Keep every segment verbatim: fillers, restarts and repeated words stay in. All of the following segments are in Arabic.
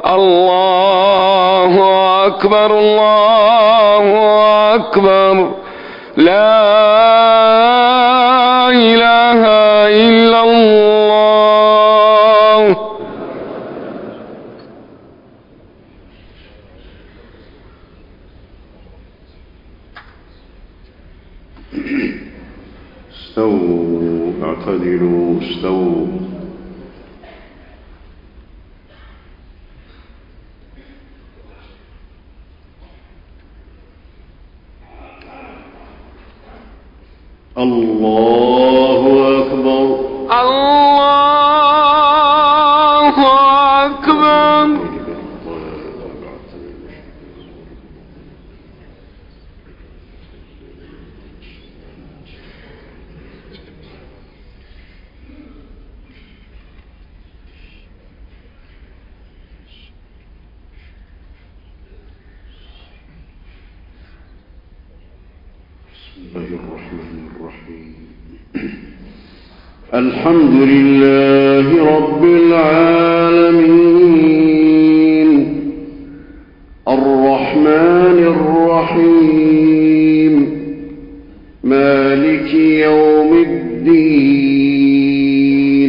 الله أكبر الله أكبر لا إله إلا الله. استووا اعتدلوا استووا. الله أكبر الله أكبر. بسم الله الرحمن الرحيم. الحمد لله رب العالمين الرحمن الرحيم مالك يوم الدين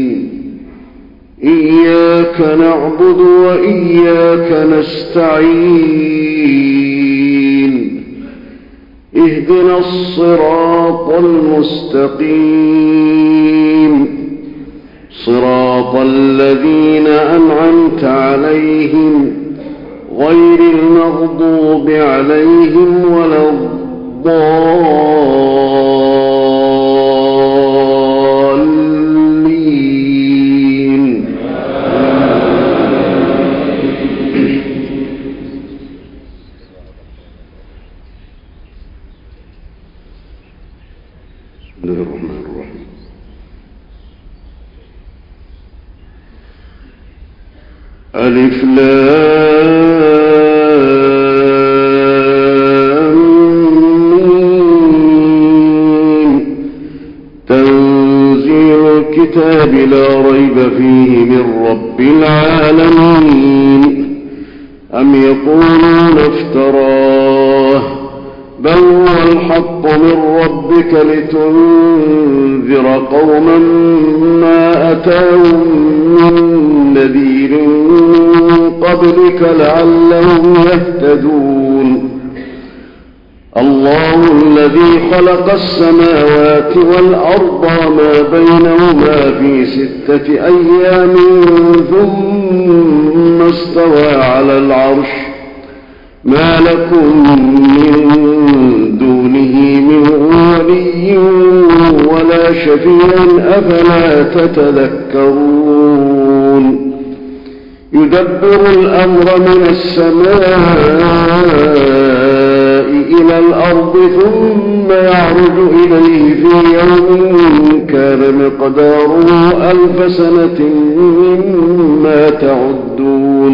إياك نعبد وإياك نستعين اهدنا الصراط المستقيم صراط الذين أنعمت عليهم غير المغضوب عليهم ولا الضالين. بسم الله الرحمن الرحيم. ألف لام ميم تنزيل الكتاب لا ريب فيه من رب العالمين أم يقولون افتراه بل هو الحق من ربك لتنذر قوما ما أتاهم من نذير قبلك لعلهم يهتدون. الله الذي خلق السماوات والأرض وما بينهما في ستة أيام ثم استوى على العرش ما لكم من دونه من ولي ولا شفيع أفلا تتذكرون. يدبر الأمر من السماء إلى الأرض ثم يعرج إليه في يوم كان مقداره ألف سنة مما تعدون.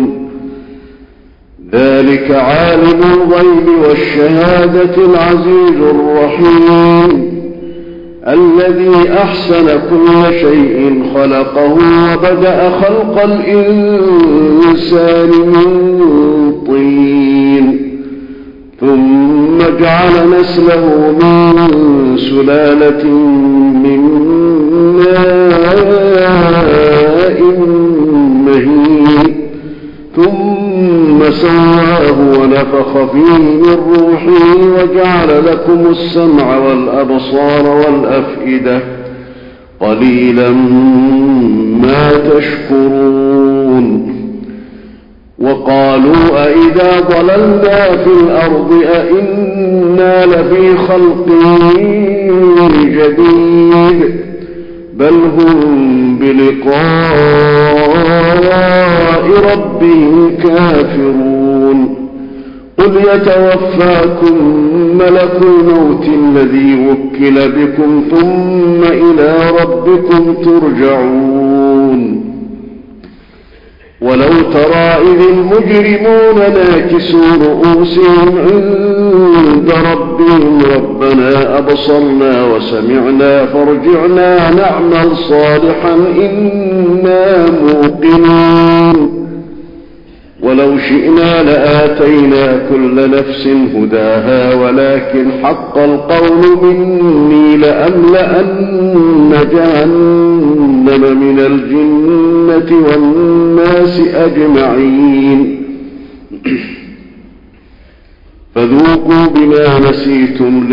ذلك عالم الغيب والشهادة العزيز الرحيم الذي أحسن كل شيء خلقه وبدأ خلق الإنسان من طين ثم جعل نسله من سلالة من ماء مهين ثم سواه ونفخ فيه من روحه وجعل لكم السمع والأبصار والأفئدة قليلا ما تشكرون. وقالوا أئذا ضللنا في الأرض أئنا لفي خلق جديد بل هم بلقاء ربهم كافرون. قل يتوفاكم ملك الموت الذي وكل بكم ثم إلى ربكم ترجعون. ولو ترى إذ المجرمون ناكسوا رؤوسهم عند ربهم ربنا أبصرنا وسمعنا فارجعنا نعمل صالحا إنا موقنون. ولو شئنا لآتينا كل نفس هداها ولكن حق القول مني لأملأن جهنم من الجنة والناس أجمعين فذوقوا بما نسيتم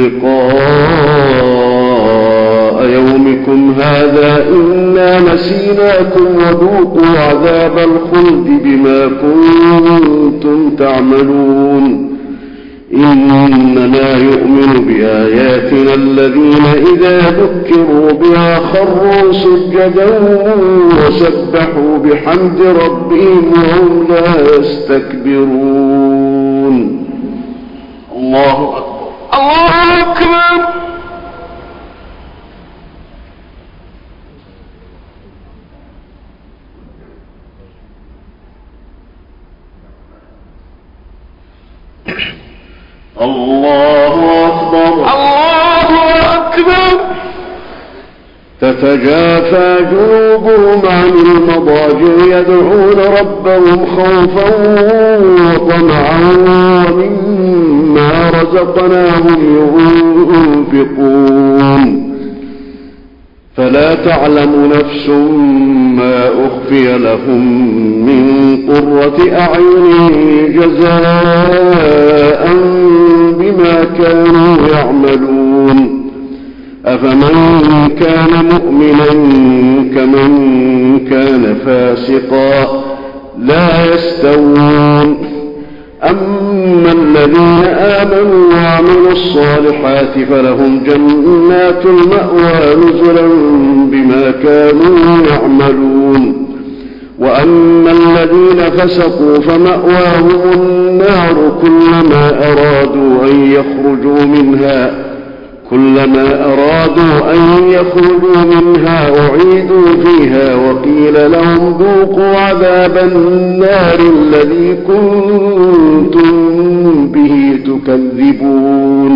لقاء يومكم هذا إنا نسيناكم وذوقوا عذاب الخلد بما كنتم تعملون إنما يؤمن بآياتنا الذين إذا ذكروا بها خروا سجدا وسبحوا بحمد ربهم وهم لا يستكبرون. الله أكبر. الله أكبر. الله أكبر. الله أكبر. تتجافى جنوبهم عن المضاجع يدعون ربهم خوفا وطمعا ومما رزقناهم ينفقون فلا تعلم نفس ما أخفي لهم من قرة أعين جزاء بما كانوا يعملون أفمن كان مؤمنا كمن كان فاسقا لا يستوون أما الذين آمنوا وعملوا الصالحات فلهم جنات المأوى نزلا بما كانوا يعملون وأما الذين فسقوا فمأواهم النار كلما أرادوا أن يخرجوا منها كلما أرادوا أن يخرجوا منها أعيدوا فيها وقيل لهم ذوقوا عذاب النار الذي كنتم به تكذبون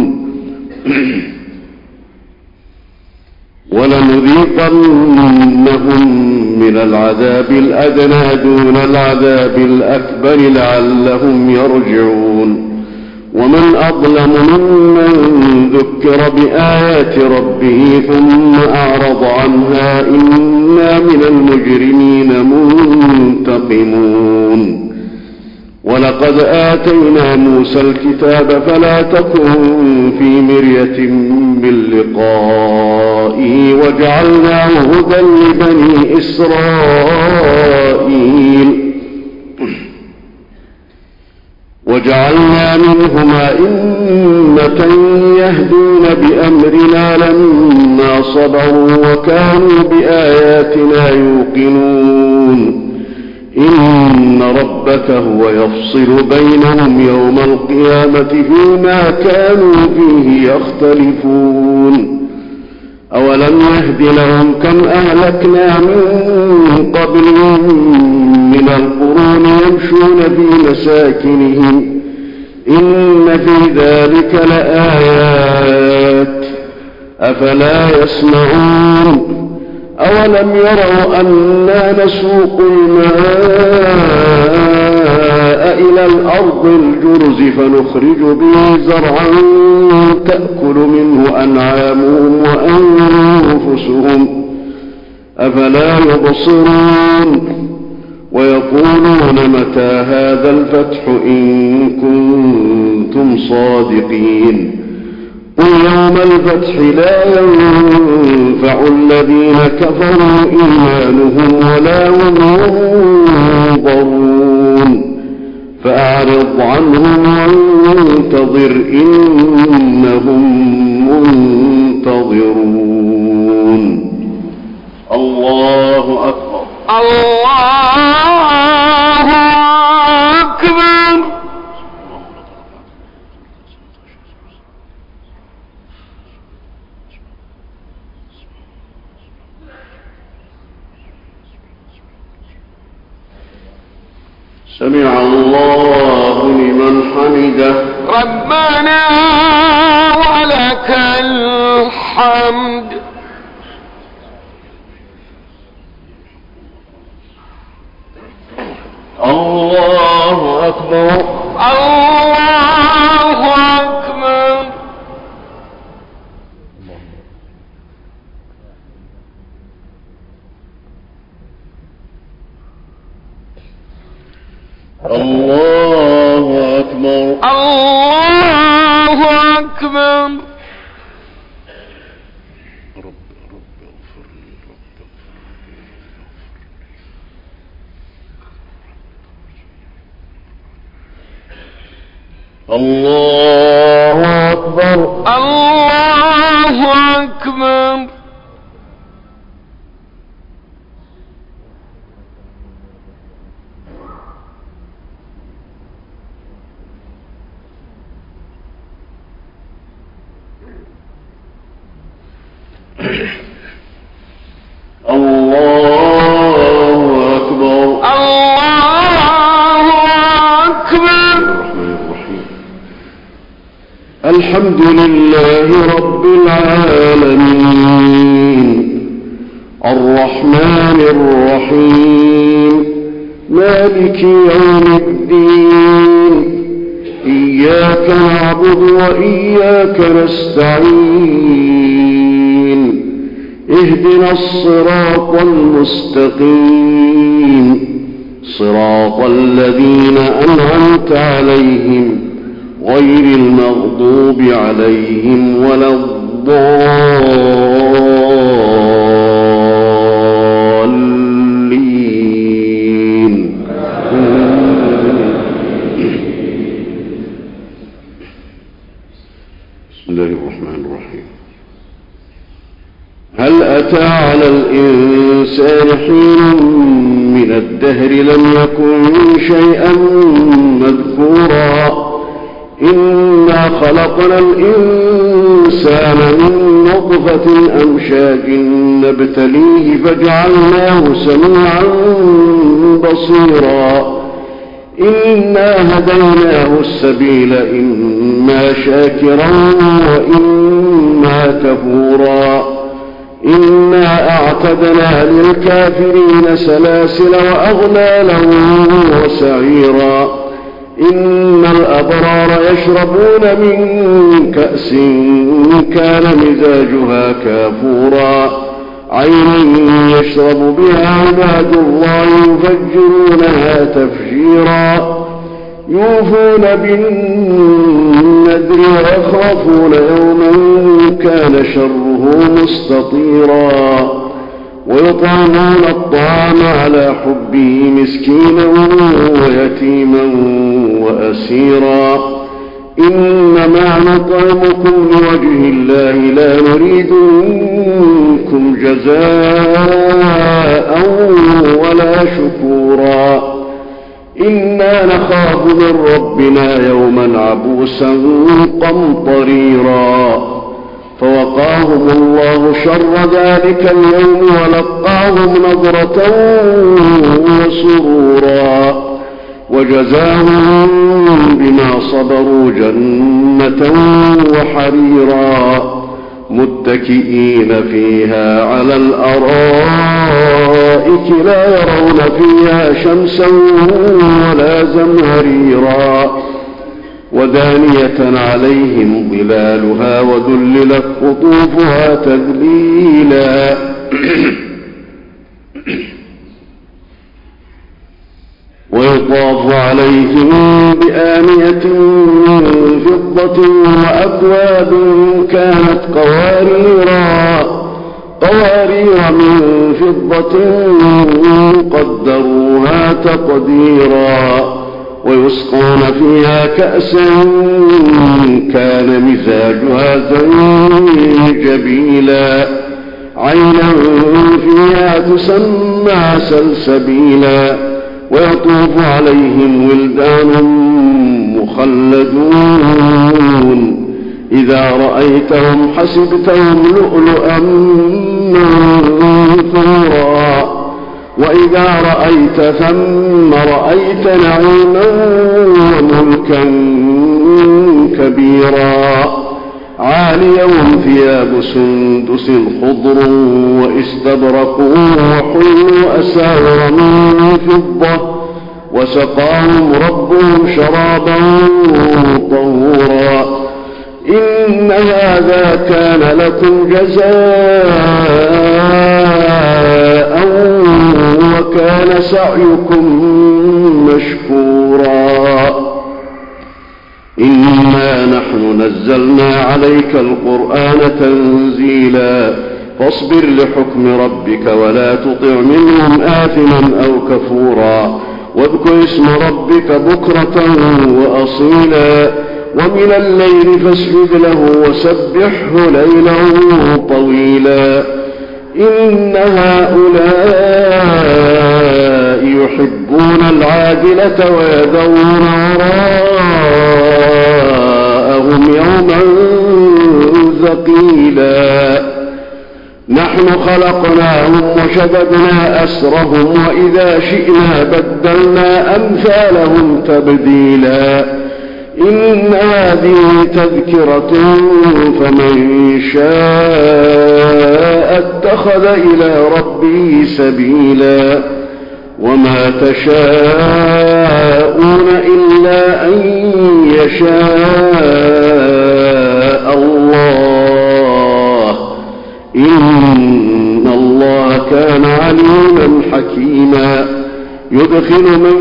ولنذيقنهم من العذاب الأدنى دون العذاب الأكبر لعلهم يرجعون ومن أظلم ممن ذكر بآيات ربه ثم أعرض عنها إنا من المجرمين منتقمون ولقد آتينا موسى الكتاب فلا تكن في مرية من لقائه وجعلناه هدى لبني إسرائيل وجعلنا منهما أمة يهدون بأمرنا لما صبروا وكانوا بآياتنا يوقنون إن ربك هو يفصل بينهم يوم القيامة فيما كانوا فيه يختلفون أولم يهد لهم كم أهلكنا من قبلهم من القرون يمشون في مساكنهم إن في ذلك لآيات أفلا يسمعون أولم يروا أنا نسوق الماء إلى الأرض الجرز فنخرج به زرعا تأكل منه أنعامهم وأنفسهم أفلا يبصرون ويقولون متى هذا الفتح إن كنتم صادقين قل يوم الفتح لا ينفع الذين كفروا إيمانهم ولا هم ينظرون فأعرض عنهم وانتظر إنهم منتظرون. الله أكبر. الله أكبر. سمع الله لمن حمده. ربنا ولك الحمد. الله أكبر الله أكبر الله أكبر الله أكبر رب رب اغفر لي رب اغفر لي الله أكبر الله أكبر الله أكبر الله أكبر الرحمن الرحيم الحمد لله رب العالمين الرحمن الرحيم مالك يوم الدين إياك نعبد وإياك نستعين اهدنا الصراط المستقيم صراط الذين أنعمت عليهم غير المغضوب عليهم ولا الضالين بسم الله الرحمن الرحيم هل أتى على الإنسان حين من الدهر لم يكن شيئا مذكورا إنا خلقنا الإنسان من نطفة أمشاج نبتليه فجعلناه سميعا بصيرا إنا هديناه السبيل إما شاكرا وإما كفورا إنا أعتدنا للكافرين سلاسل وأغلالا وسعيرا إن الأبرار يشربون من كأس كان مزاجها كافورا عينا يشرب بها عباد الله يفجرونها تفجيرا يوفون بالنذر ويخافون يوما كان شره مستطيرا ويطعمون الطعام على حبه مسكينا ويتيما وأسيرا إنما نطعمكم لوجه الله لا نريد منكم جزاء ولا شكورا إنا نخاف من ربنا يوما عبوسا قمطريرا فوقاهم الله شر ذلك اليوم ولقاهم نظرة وسرورا وجزاهم بما صبروا جنة وحريرا متكئين فيها على الأرائك لا يرون فيها شمسا ولا زمهريرا ودانية عليهم ظلالها وذللت قطوفها تذليلا ويطاف عليهم بآنية من فضة وأكواب كانت قواريرا قوارير من فضة قدروها تقديرا ويسقون فيها كأسا كان مزاجها زنجبيلا عينا فيها تسمى سلسبيلا ويطوف عليهم ولدان مخلدون إذا رأيتهم حسبتهم لؤلؤا منثورا وإذا رأيت ثم رأيت نعيما وملكا كبيرا عاليهم ثياب سندس خضر واستبرقوا وحلوا أساور من فضة وسقاهم ربهم شرابا طهورا إن هذا كان لكم جزاء وكان سعيكم مشكورا إنا نحن نزلنا عليك القرآن تنزيلا فاصبر لحكم ربك ولا تطع منهم آثما أو كفورا واذكر اسم ربك بكرة وأصيلا ومن الليل فاسجد له وسبحه ليلا طويلا إن هؤلاء يحبون العاجلة ويذرون وراءهم يوما ثقيلا نحن خلقناهم وشددنا أسرهم وإذا شئنا بدلنا أمثالهم تبديلا إن هذه تذكرة فمن شاء اتخذ إلى ربه سبيلا وما تشاءون إلا أن يشاء الله إن الله كان عليما حكيما يدخل من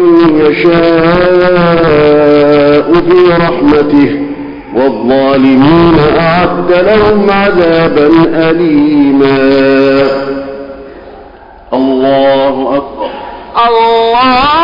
يشاء في رحمته والظالمين أعد لهم عذابا أليما الله أكبر الله